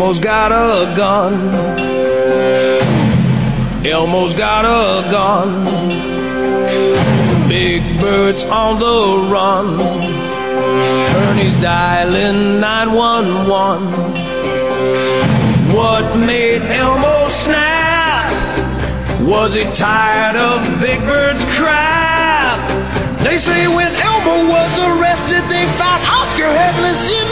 Elmo's got a gun. Elmo's got a gun. Big Bird's on the run. Ernie's dialing 911. What made Elmo snap? Was he tired of Big Bird's crap? They say when Elmo was arrested, they found Oscar headless in